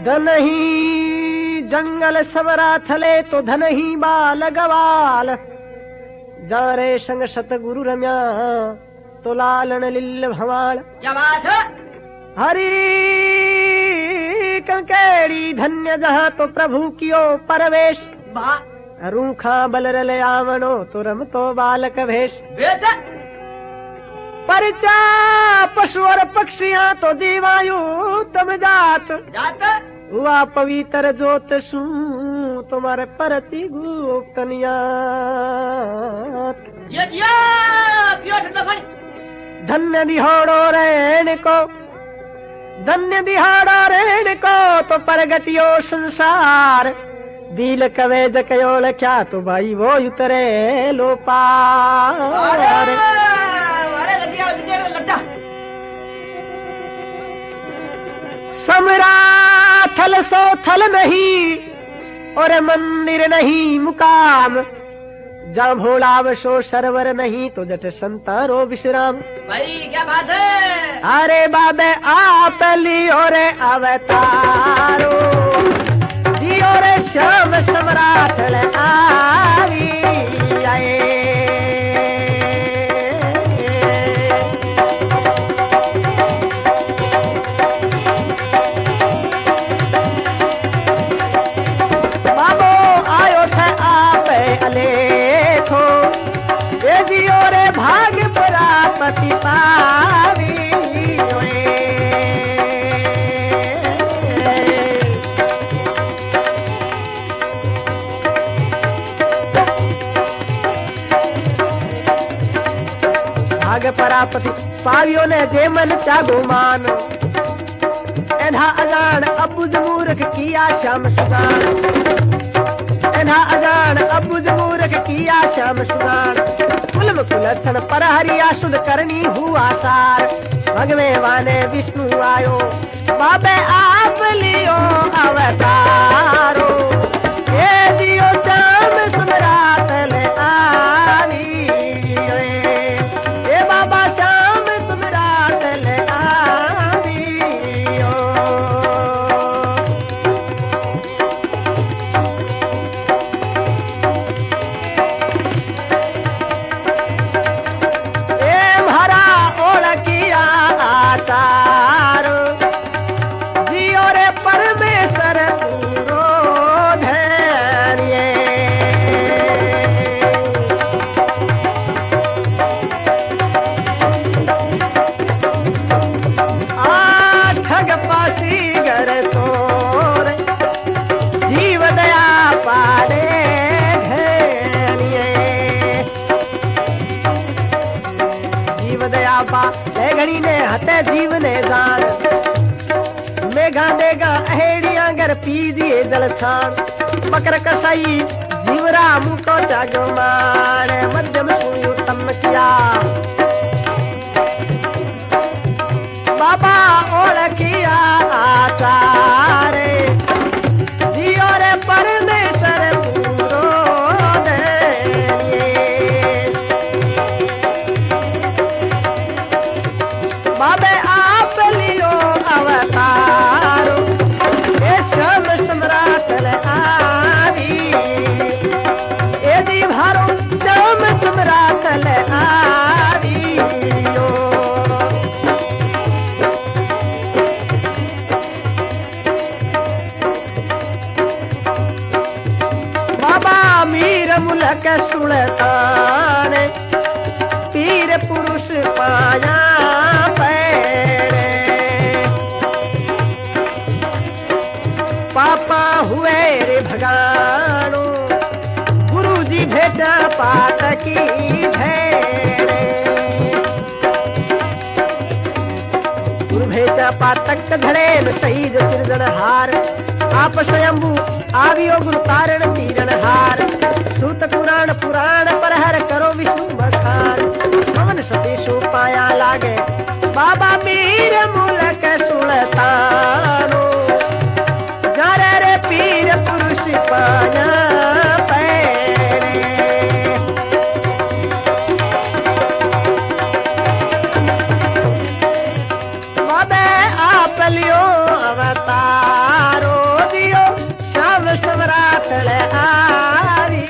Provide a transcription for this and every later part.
धन ही जंगल सबरा थले तो धन ही बाल गवाल जा रे संग सतगुरु रम्या तो लालन लिल भवाल। क्या बात है? हरि कंकेड़ी धन्य जहाँ तो प्रभु कियो परवेश रूखा बल रले आवणो तो रम तो बालक भेष। परिचा पशु और पक्षियां तो दीवायु तम जात हुआ पवित्र जोत सू तुम्हारे परति गुप्तनिया। धन्य दिहाड़ो रेण को धन्य दिहाड़ो रेण को तो परगटियो संसार बील कवेज कयोल क्या तो भाई वो उतरे लो पार। समरा थल सो थल नहीं और मंदिर नहीं मुकाम जहाँ भोला वशो सरवर नहीं तो जट संतारो विश्राम। भाई क्या बात है? अरे बाबे आप लियो रे अवतारो दियो रे श्याम सम्राट आई आए। भाग पति पावी भाग परापति पावियों ने जे मन चागो मान एधा अजान अबुज मूर्ख किया श्याम सुदान। एधा अजान अबुज मूर्ख किया श्याम सुदान। कुलथन पर हरिया सुध करनी हुआ सार भगवे वाने विष्णु आयो बाबे आप लियो अवतारो ये दियो श्याम सुमरात ले आवी ये बाबा श्याम सुमरात ले आवी। जियो रे परमेश्वर पूरो धैर्य ठग पासी घर तोर जीव दया पाले जीव दया पा घड़ी ने हते जीव ने जान मेघा देगा अहेड़िया घर पी दिए जल छान मकर कसाई जीवरा मुको जागो मार मध्यम सुयु तम किया बाबा ओढ़ किया आचारे जियो रे परमेश्वर पूरो बाबे आप लियो अवतारो ये श्याम सम्राट आदि यदि भारो श्याम सम्राट आदि बाबा मीर मुलक सुल्तान पीर पुरुष पाया पापा हुए रे भगानो गुरु जी भेटा पाठ की गुरु भेटा पातक धड़े सही सिरजन हार आप स्वयंभू आवियो गुरु तारण तीरन हार सूत पुराण पुराण पर हर करो विष्णु बखार पवन सतीशु पाया लागे बाबा मीर मुलक सुल्तानो रे पीर पुरुष पाया बाबे आप आप लियो अवतारो दियो श्याम सम्राट ले आरी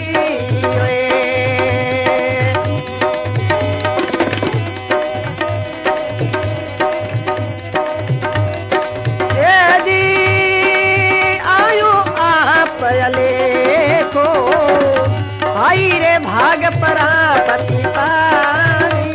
को आई रे भाग परापति पारी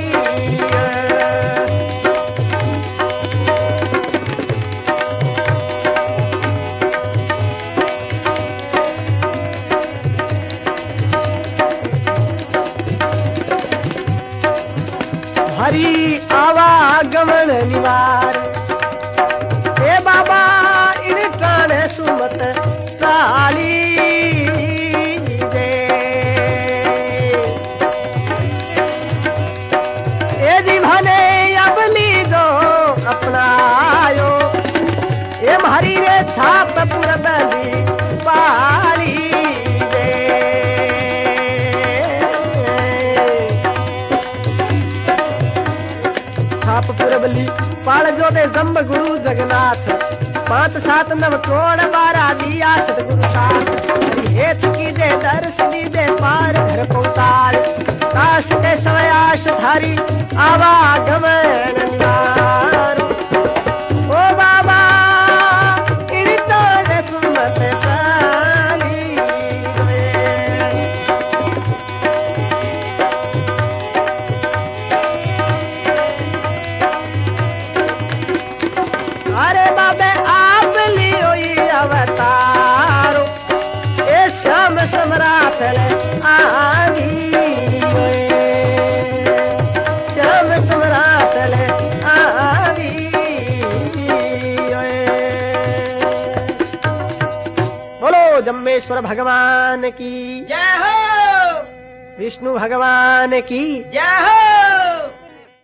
हरी आवागमन निवार हे बाबा इन कान सुमत काली अपनायो ये हरी रे छाप पुरबली पाली दे छाप पुरबली पाल जो दे जम्ब गुरु जगन्नाथ 5 7 9 कोण 12 दिया सतगुरु साथ हेत की दे दर्श दी दे पार घर पहुंचार काश के सवयाश धारी आवागमन निवार ओ बाबा इन तो सुमत काली अरे बाबे आप लियो ये अवतारो ए श्याम सम्राट ले आनी श्याम सम्राट ले आनी बोलो जम्बेश्वर भगवान की जय हो विष्णु भगवान की जय हो।